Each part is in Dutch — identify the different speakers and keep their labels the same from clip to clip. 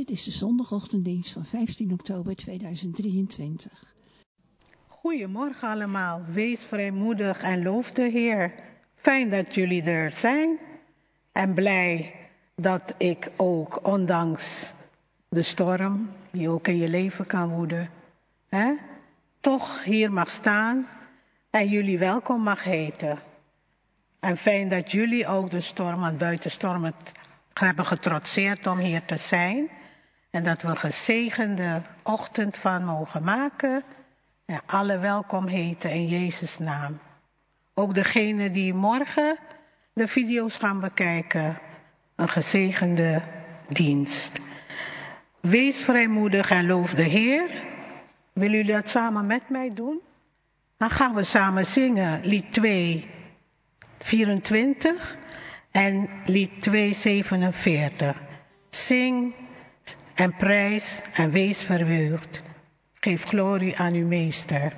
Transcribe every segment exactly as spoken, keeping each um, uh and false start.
Speaker 1: Dit is de zondagochtenddienst van vijftien oktober tweeduizend drieëntwintig.
Speaker 2: Goedemorgen allemaal, wees vrijmoedig en loof de Heer. Fijn dat jullie er zijn en blij dat ik ook, ondanks de storm die ook in je leven kan woeden, hè, toch hier mag staan en jullie welkom mag heten. En fijn dat jullie ook de storm en buitenstorm het hebben getrotseerd om hier te zijn. En dat we een gezegende ochtend van mogen maken. En alle welkom heten in Jezus' naam. Ook degenen die morgen de video's gaan bekijken. Een gezegende dienst. Wees vrijmoedig en loof de Heer. Willen jullie dat samen met mij doen? Dan gaan we samen zingen lied twee vierentwintig en lied twee zevenenveertig. Zing en prijs en wees verheugd. Geef glorie aan uw meester.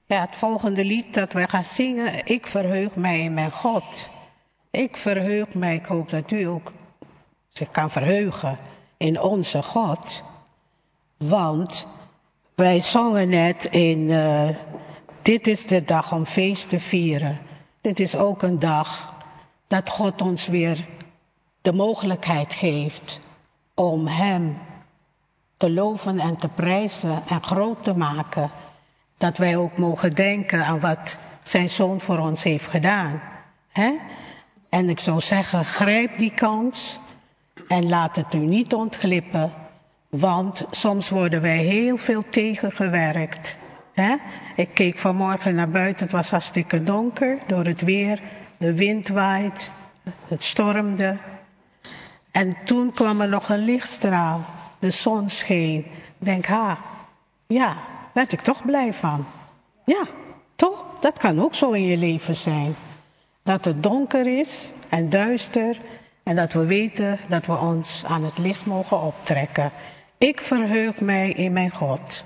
Speaker 2: Ja, het volgende lied dat wij gaan zingen, ik verheug mij in mijn God. Ik verheug mij, ik hoop dat u ook zich kan verheugen in onze God. Want wij zongen net in, uh, dit is de dag om feest te vieren. Dit is ook een dag dat God ons weer de mogelijkheid geeft om Hem te loven en te prijzen en groot te maken. Dat wij ook mogen denken aan wat zijn Zoon voor ons heeft gedaan. Hè? En ik zou zeggen, grijp die kans en laat het u niet ontglippen. Want soms worden wij heel veel tegengewerkt. Hè? Ik keek vanmorgen naar buiten, het was hartstikke donker door het weer. De wind waait, het stormde. En toen kwam er nog een lichtstraal, de zon scheen. Ik denk, ha, ja, werd ik toch blij van. Ja, toch? Dat kan ook zo in je leven zijn. Dat het donker is en duister en dat we weten dat we ons aan het licht mogen optrekken. Ik verheug mij in mijn God.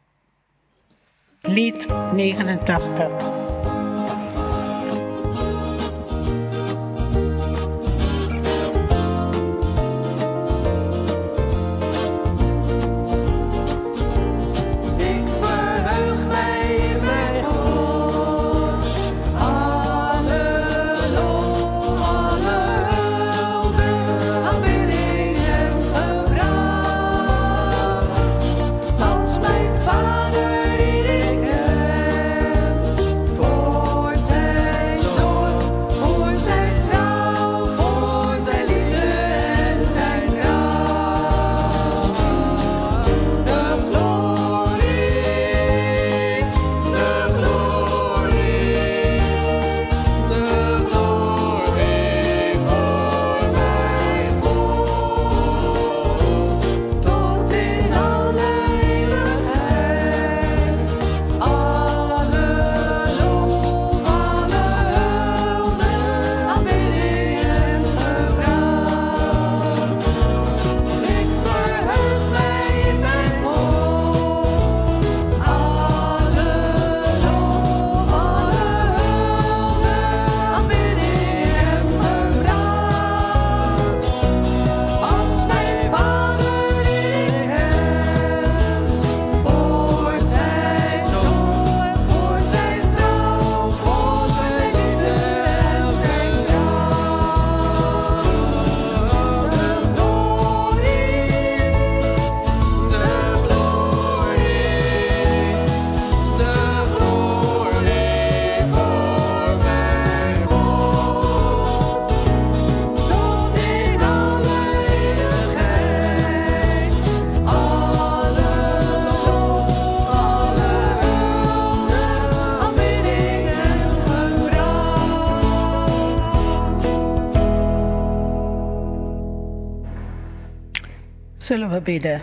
Speaker 2: Lied negenentachtig. Zullen we bidden.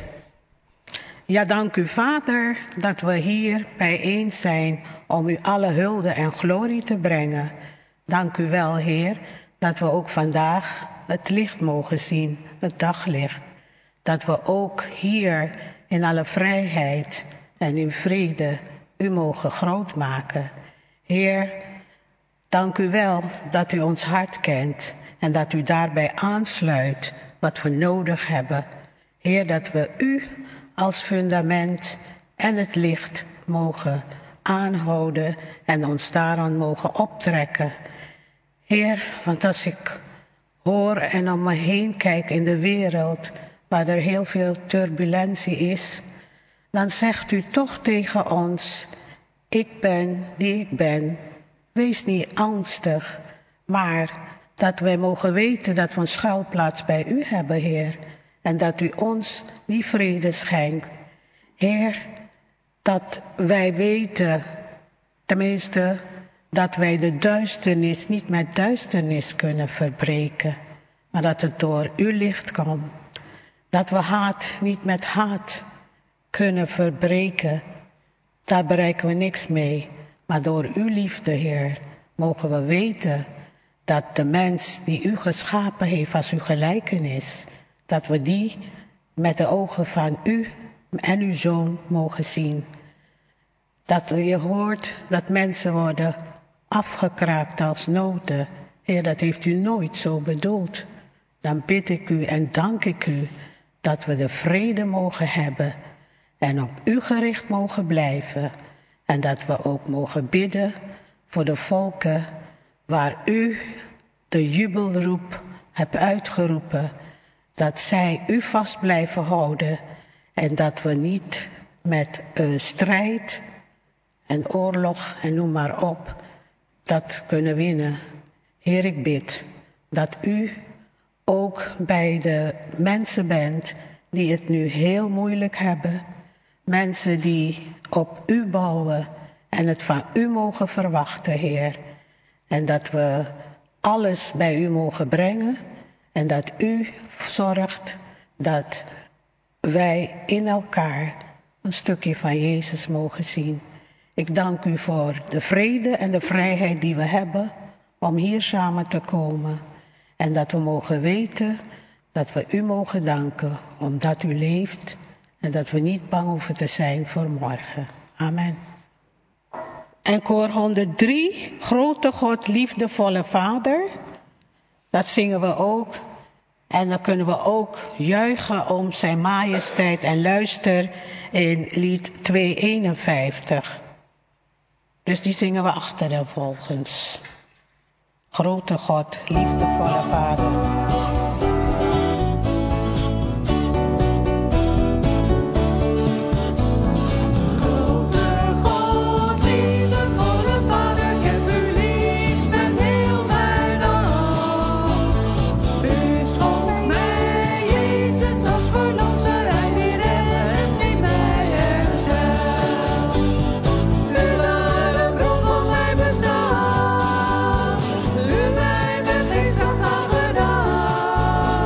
Speaker 2: Ja, dank u Vader dat we hier bijeen zijn om u alle hulde en glorie te brengen. Dank u wel, Heer, dat we ook vandaag het licht mogen zien, het daglicht. Dat we ook hier in alle vrijheid en in vrede u mogen groot maken. Heer, dank u wel dat u ons hart kent en dat u daarbij aansluit wat we nodig hebben. Heer, dat we u als fundament en het licht mogen aanhouden en ons daaraan mogen optrekken. Heer, want als ik hoor en om me heen kijk in de wereld waar er heel veel turbulentie is, dan zegt u toch tegen ons, ik ben die ik ben. Wees niet angstig, maar dat wij mogen weten dat we een schuilplaats bij u hebben, Heer. En dat u ons die vrede schenkt. Heer, dat wij weten, tenminste, dat wij de duisternis niet met duisternis kunnen verbreken. Maar dat het door uw licht komt. Dat we haat niet met haat kunnen verbreken. Daar bereiken we niks mee. Maar door uw liefde, Heer, mogen we weten dat de mens die u geschapen heeft als uw gelijkenis, dat we die met de ogen van u en uw Zoon mogen zien. Dat je hoort dat mensen worden afgekraakt als noten. Heer, dat heeft u nooit zo bedoeld. Dan bid ik u en dank ik u dat we de vrede mogen hebben en op u gericht mogen blijven. En dat we ook mogen bidden voor de volken waar u de jubelroep hebt uitgeroepen. Dat zij u vast blijven houden en dat we niet met uh, strijd en oorlog en noem maar op dat kunnen winnen. Heer, ik bid dat u ook bij de mensen bent die het nu heel moeilijk hebben. Mensen die op u bouwen en het van u mogen verwachten, Heer. En dat we alles bij u mogen brengen en dat u zorgt dat wij in elkaar een stukje van Jezus mogen zien. Ik dank u voor de vrede en de vrijheid die we hebben om hier samen te komen. En dat we mogen weten dat we u mogen danken omdat u leeft en dat we niet bang hoeven te zijn voor morgen. Amen. En koor honderddrie, grote God, liefdevolle Vader. Dat zingen we ook. En dan kunnen we ook juichen om zijn majesteit en luister in lied tweehonderdeenenvijftig. Dus die zingen we achtereenvolgens. Grote God, liefdevolle Vader.
Speaker 3: U mij met geen kracht aan gedaan.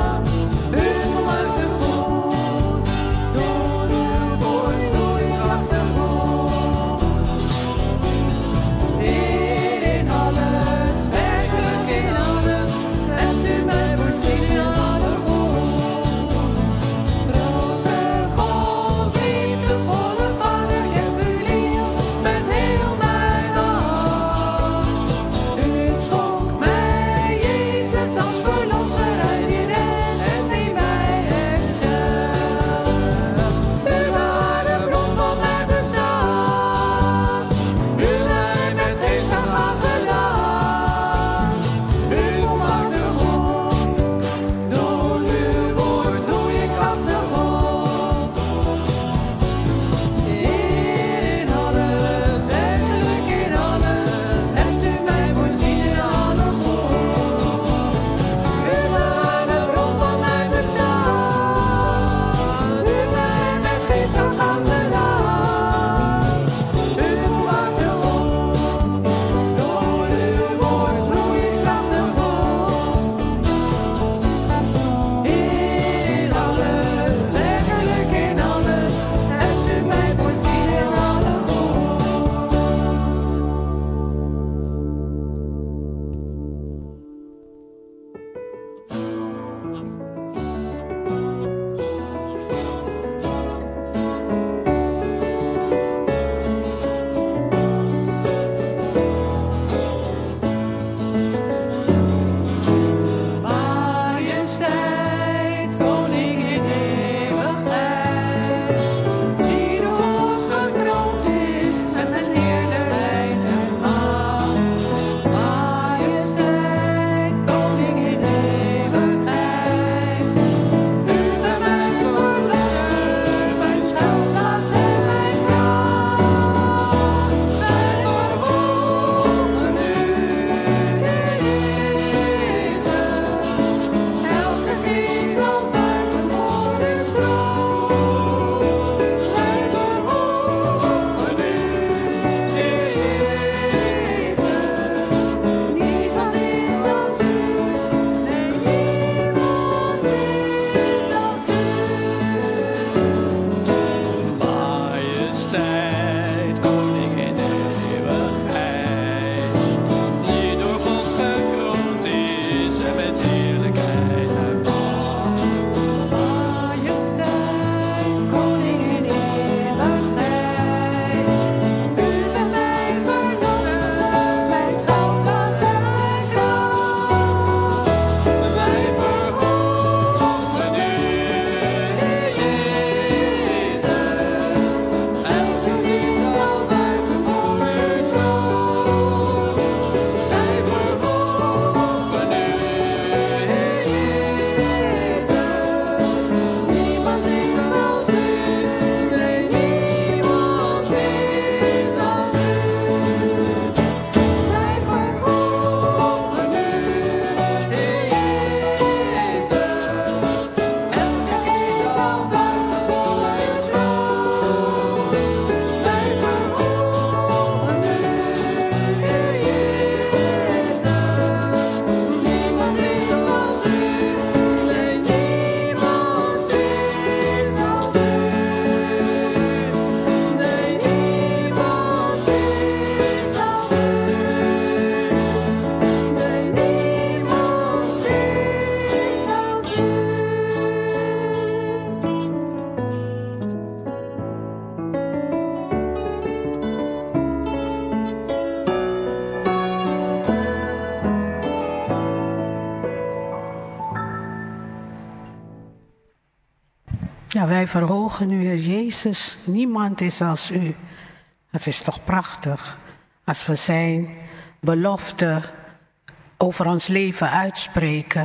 Speaker 2: Ja, wij verhogen u, Heer Jezus. Niemand is als u. Het is toch prachtig als we zijn belofte over ons leven uitspreken.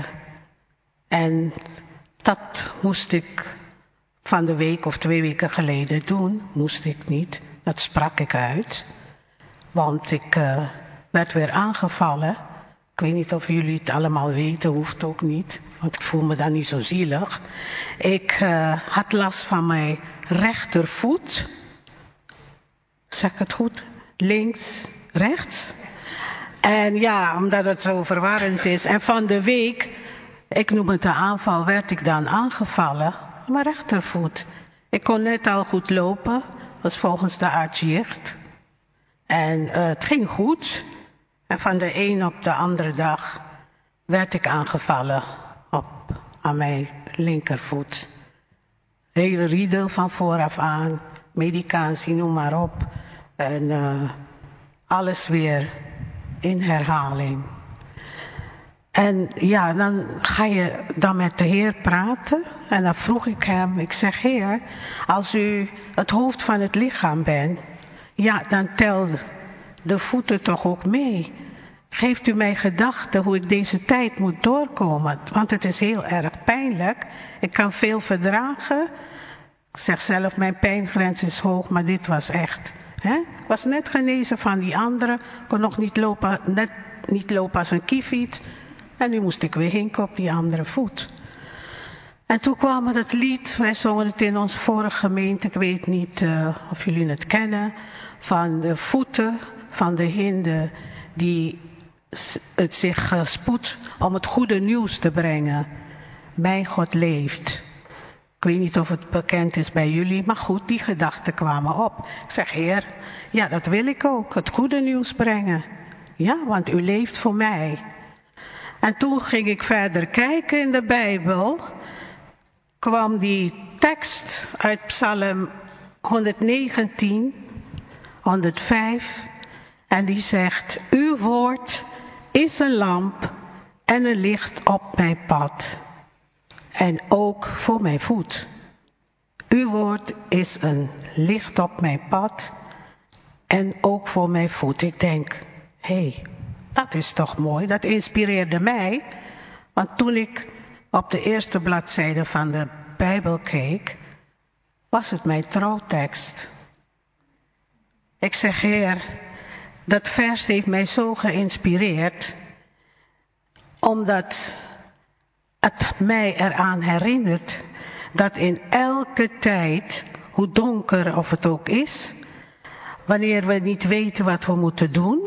Speaker 2: En dat moest ik van de week of twee weken geleden doen. Moest ik niet. Dat sprak ik uit. Want ik uh, werd weer aangevallen. Ik weet niet of jullie het allemaal weten, hoeft ook niet. Want ik voel me dan niet zo zielig. Ik uh, had last van mijn rechtervoet. Zeg ik het goed? Links, rechts. En ja, omdat het zo verwarrend is. En van de week, ik noem het de aanval, werd ik dan aangevallen. Mijn rechtervoet. Ik kon net al goed lopen. Dat was volgens de arts jicht. En uh, het ging goed. En van de een op de andere dag werd ik aangevallen op, aan mijn linkervoet. Hele riedel van vooraf aan, medicatie, noem maar op. En uh, alles weer in herhaling. En ja, dan ga je dan met de Heer praten. En dan vroeg ik hem, ik zeg, Heer, als u het hoofd van het lichaam bent, ja, dan telt de voeten toch ook mee. Geeft u mij gedachten hoe ik deze tijd moet doorkomen. Want het is heel erg pijnlijk. Ik kan veel verdragen. Ik zeg zelf, mijn pijngrens is hoog, maar dit was echt. Hè? Ik was net genezen van die andere. Ik kon nog niet lopen, net niet lopen als een kieviet. En nu moest ik weer hinken op die andere voet. En toen kwam het lied, wij zongen het in onze vorige gemeente. Ik weet niet uh, of jullie het kennen. Van de voeten van de hinde die het zich uh, spoedt om het goede nieuws te brengen. Mijn God leeft. Ik weet niet of het bekend is bij jullie, maar goed, die gedachten kwamen op. Ik zeg, Heer, ja, dat wil ik ook, het goede nieuws brengen. Ja, want u leeft voor mij. En toen ging ik verder kijken in de Bijbel. Kwam die tekst uit Psalm honderdnegentien, honderdvijf. En die zegt, uw woord is een lamp en een licht op mijn pad. En ook voor mijn voet. Uw woord is een licht op mijn pad en ook voor mijn voet. Ik denk, hé, hey, dat is toch mooi. Dat inspireerde mij. Want toen ik op de eerste bladzijde van de Bijbel keek, was het mijn trouwtekst. Ik zeg, Heer, dat vers heeft mij zo geïnspireerd, omdat het mij eraan herinnert dat in elke tijd, hoe donker of het ook is, wanneer we niet weten wat we moeten doen,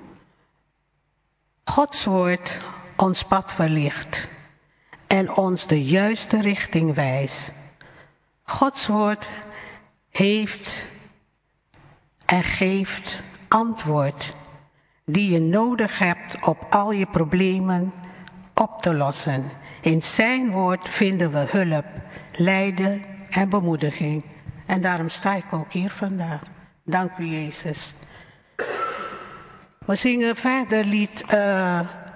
Speaker 2: Gods woord ons pad verlicht en ons de juiste richting wijst. Gods woord heeft en geeft antwoord die je nodig hebt op al je problemen op te lossen. In zijn woord vinden we hulp, lijden en bemoediging. En daarom sta ik ook hier vandaag. Dank u, Jezus. We zingen verder lied uh,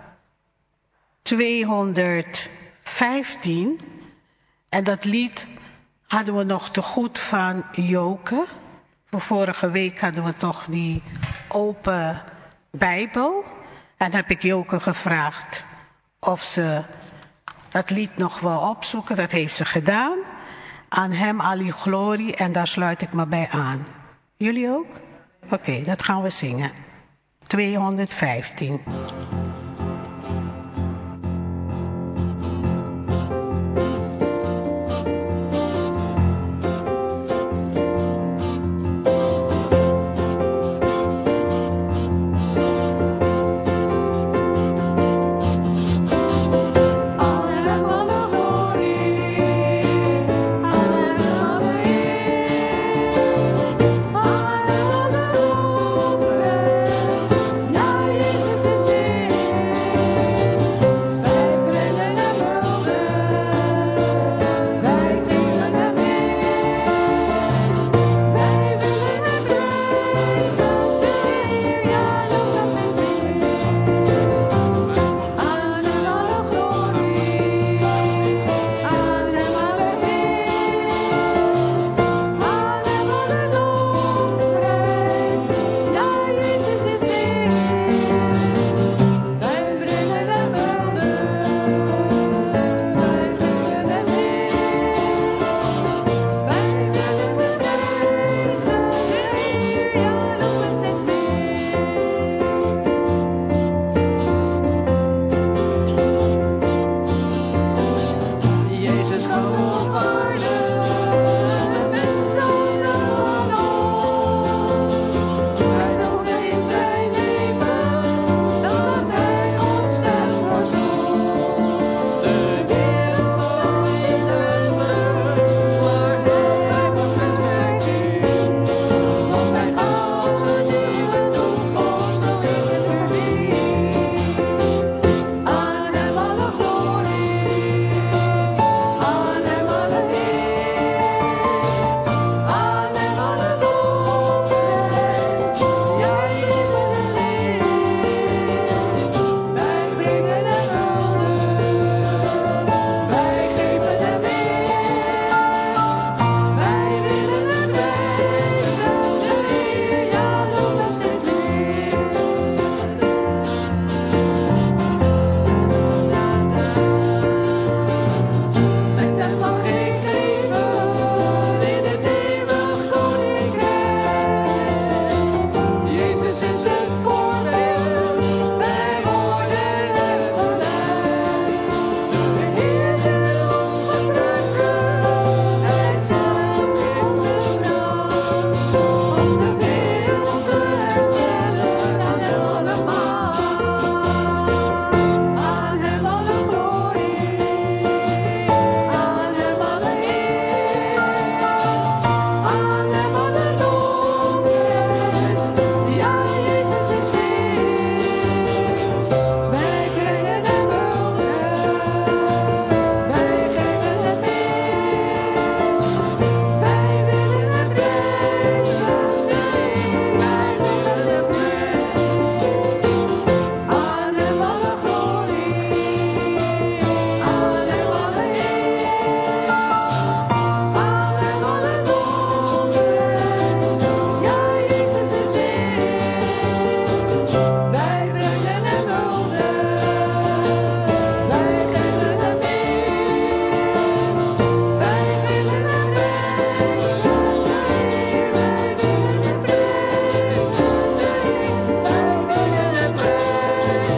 Speaker 2: tweehonderdvijftien. En dat lied hadden we nog te goed van Joke. Voor vorige week hadden we toch die open Bijbel. En heb ik Joke gevraagd of ze dat lied nog wil opzoeken. Dat heeft ze gedaan. Aan hem al die glorie en daar sluit ik me bij aan. Jullie ook? Oké, okay, dat gaan we zingen. tweehonderdvijftien.
Speaker 3: Jezus is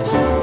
Speaker 3: Thank you.